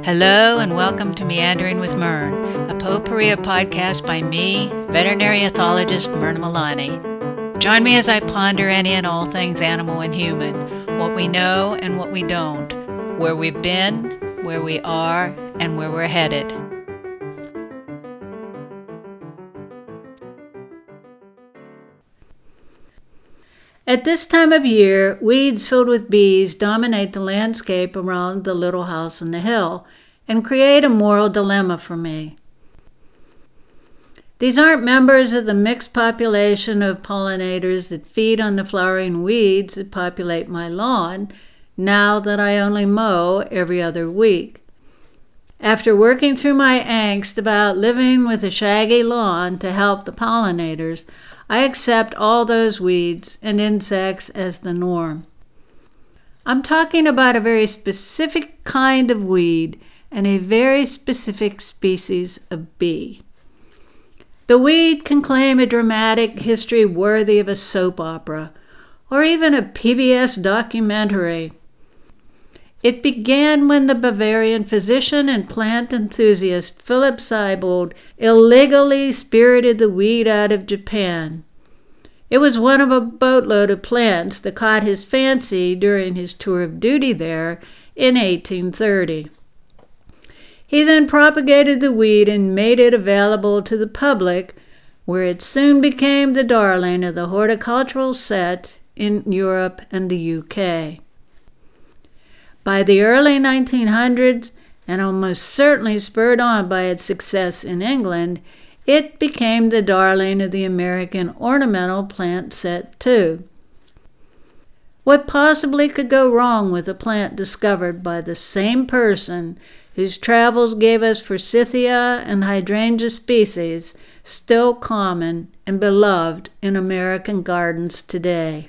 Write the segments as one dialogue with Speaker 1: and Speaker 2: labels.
Speaker 1: Hello and welcome to Meandering with Myrn, a potpourri podcast by me, veterinary ethologist Myrna Milani. Join me as I ponder any and all things animal and human, what we know and what we don't, where we've been, where we are, and where we're headed. At this time of year, weeds filled with bees dominate the landscape around the little house on the hill and create a moral dilemma for me. These aren't members of the mixed population of pollinators that feed on the flowering weeds that populate my lawn now that I only mow every other week. After working through my angst about living with a shaggy lawn to help the pollinators, I accept all those weeds and insects as the norm. I'm talking about a very specific kind of weed and a very specific species of bee. The weed can claim a dramatic history worthy of a soap opera or even a PBS documentary. It began when the Bavarian physician and plant enthusiast Philip Seibold illegally spirited the weed out of Japan. It was one of a boatload of plants that caught his fancy during his tour of duty there in 1830. He then propagated the weed and made it available to the public, where it soon became the darling of the horticultural set in Europe and the UK. By the early 1900s, and almost certainly spurred on by its success in England, it became the darling of the American ornamental plant set too. What possibly could go wrong with a plant discovered by the same person whose travels gave us forsythia and hydrangea species still common and beloved in American gardens today?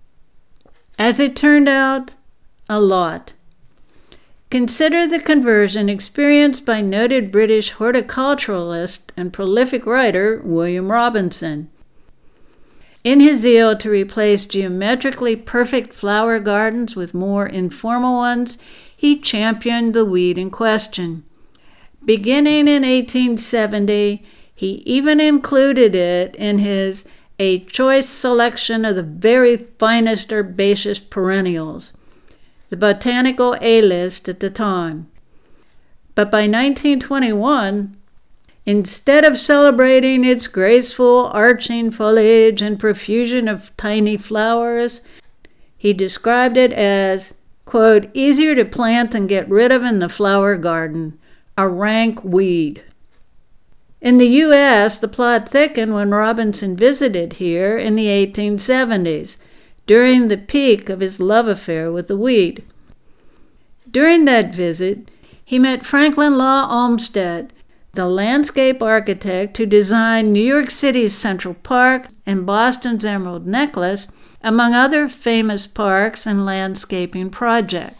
Speaker 1: As it turned out, a lot. Consider the conversion experienced by noted British horticulturalist and prolific writer William Robinson. In his zeal to replace geometrically perfect flower gardens with more informal ones, he championed the weed in question. Beginning in 1870, he even included it in his A Choice Selection of the Very Finest Herbaceous Perennials, the botanical A-list at the time. But by 1921, instead of celebrating its graceful arching foliage and profusion of tiny flowers, he described it as, quote, easier to plant than get rid of in the flower garden, a rank weed. In the U.S., the plot thickened when Robinson visited here in the 1870s, during the peak of his love affair with the weed. During that visit, he met Franklin Law Olmsted, the landscape architect who designed New York City's Central Park and Boston's Emerald Necklace, among other famous parks and landscaping projects.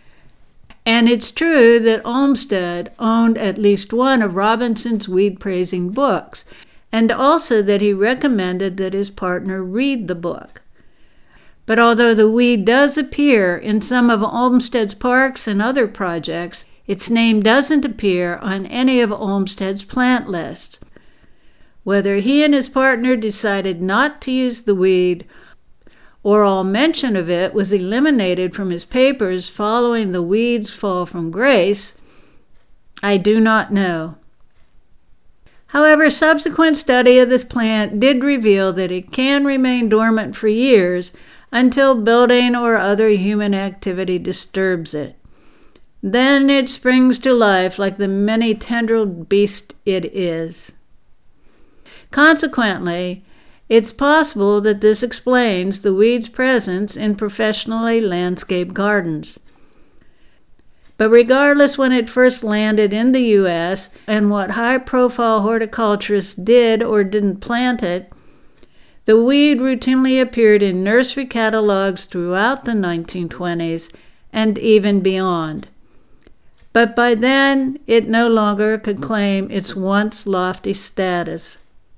Speaker 1: And it's true that Olmsted owned at least one of Robinson's weed-praising books, and also that he recommended that his partner read the book. But although the weed does appear in some of Olmsted's parks and other projects, its name doesn't appear on any of Olmsted's plant lists. Whether he and his partner decided not to use the weed, or all mention of it was eliminated from his papers following the weed's fall from grace, I do not know. However, subsequent study of this plant did reveal that it can remain dormant for years until building or other human activity disturbs it. Then it springs to life like the many-tendrilled beast it is. Consequently, it's possible that this explains the weed's presence in professionally landscaped gardens. But regardless when it first landed in the U.S. and what high-profile horticulturists did or didn't plant it, the weed routinely appeared in nursery catalogs throughout the 1920s and even beyond. But by then, it no longer could claim its once lofty status.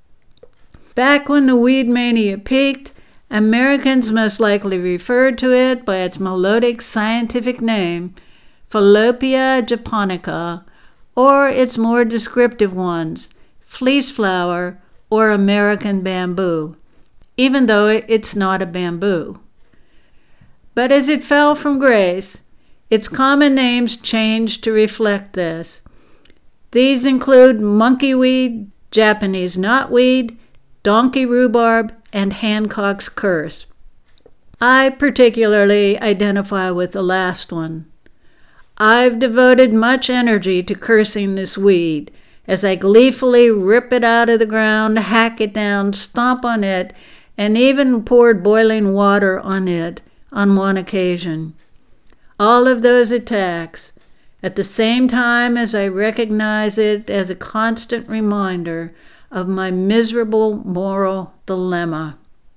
Speaker 1: Back when the weed mania peaked, Americans most likely referred to it by its melodic scientific name, Fallopian japonica, or its more descriptive ones, fleece flower or American bamboo, even though it's not a bamboo. But as it fell from grace, its common names changed to reflect this. These include monkeyweed, Japanese knotweed, donkey rhubarb, and Hancock's curse. I particularly identify with the last one. I've devoted much energy to cursing this weed as I gleefully rip it out of the ground, hack it down, stomp on it, and even poured boiling water on it on one occasion. All of those attacks, at the same time as I recognize it as a constant reminder of my miserable moral dilemma.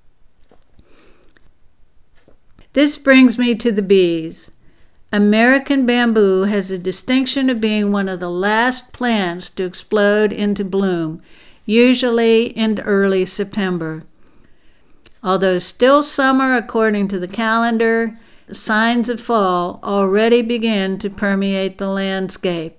Speaker 1: This brings me to the bees. American bamboo has the distinction of being one of the last plants to explode into bloom, usually in early September. Although still summer according to the calendar, signs of fall already begin to permeate the landscape.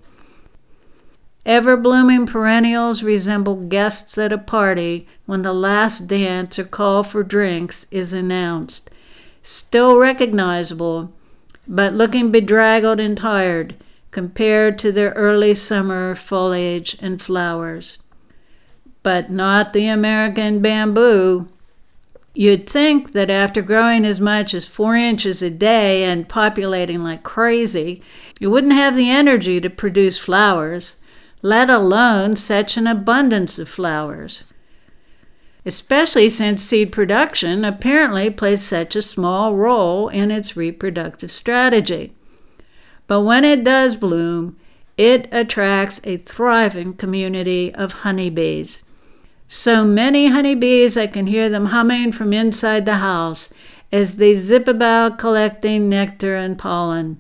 Speaker 1: Ever-blooming perennials resemble guests at a party when the last dance or call for drinks is announced. Still recognizable, but looking bedraggled and tired compared to their early summer foliage and flowers. But not the American bamboo. You'd think that after growing as much as 4 inches a day and populating like crazy, you wouldn't have the energy to produce flowers, let alone such an abundance of flowers. Especially since seed production apparently plays such a small role in its reproductive strategy. But when it does bloom, it attracts a thriving community of honeybees. So many honeybees I can hear them humming from inside the house as they zip about collecting nectar and pollen.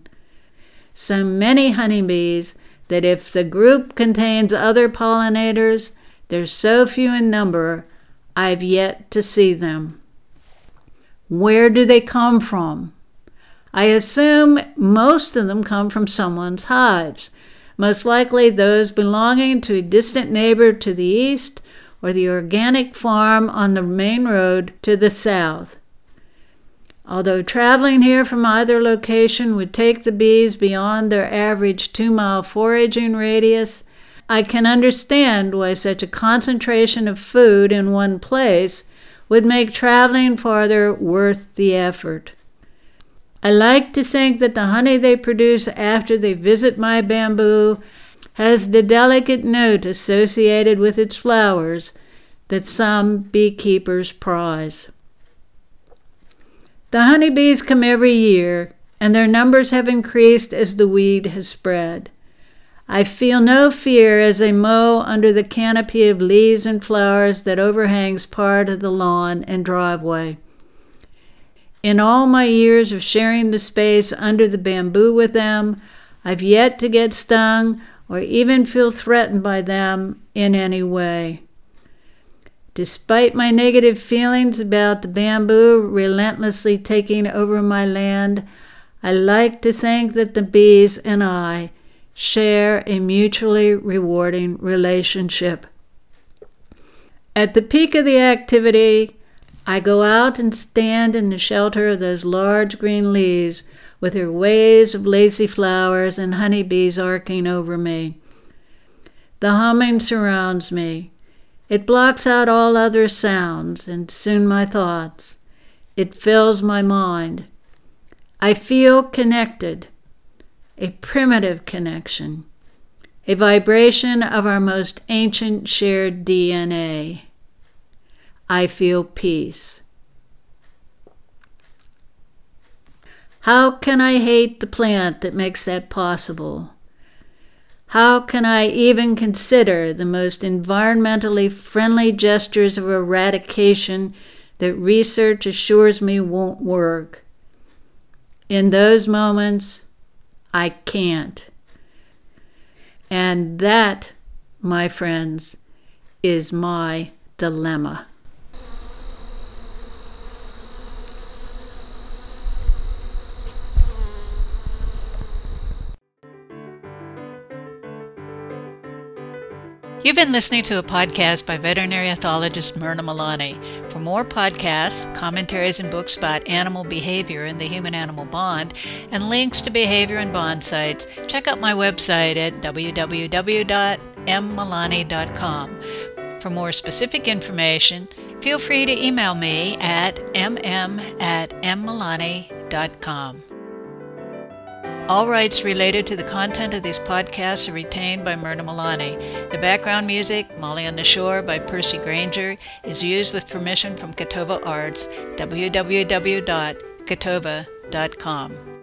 Speaker 1: So many honeybees that if the group contains other pollinators, they're so few in number, I've yet to see them. Where do they come from? I assume most of them come from someone's hives, most likely those belonging to a distant neighbor to the east or the organic farm on the main road to the south. Although traveling here from either location would take the bees beyond their average 2-mile foraging radius, I can understand why such a concentration of food in one place would make traveling farther worth the effort. I like to think that the honey they produce after they visit my bamboo has the delicate note associated with its flowers that some beekeepers prize. The honeybees come every year, and their numbers have increased as the weed has spread. I feel no fear as I mow under the canopy of leaves and flowers that overhangs part of the lawn and driveway. In all my years of sharing the space under the bamboo with them, I've yet to get stung or even feel threatened by them in any way. Despite my negative feelings about the bamboo relentlessly taking over my land, I like to think that the bees and I share a mutually rewarding relationship. At the peak of the activity, I go out and stand in the shelter of those large green leaves with their waves of lacy flowers and honeybees arcing over me. The humming surrounds me. It blocks out all other sounds and soon my thoughts. It fills my mind. I feel connected. A primitive connection, a vibration of our most ancient shared DNA. I feel peace. How can I hate the plant that makes that possible? How can I even consider the most environmentally friendly gestures of eradication that research assures me won't work? In those moments, I can't. And that, my friends, is my dilemma. You've been listening to a podcast by veterinary ethologist Myrna Milani. For more podcasts, commentaries, and books about animal behavior and the human-animal bond, and links to behavior and bond sites, check out my website at www.mmilani.com. For more specific information, feel free to email me at mm@mmilani.com. All rights related to the content of these podcasts are retained by Myrna Milani. The background music, Molly on the Shore by Percy Granger, is used with permission from Catova Arts, www.catova.com.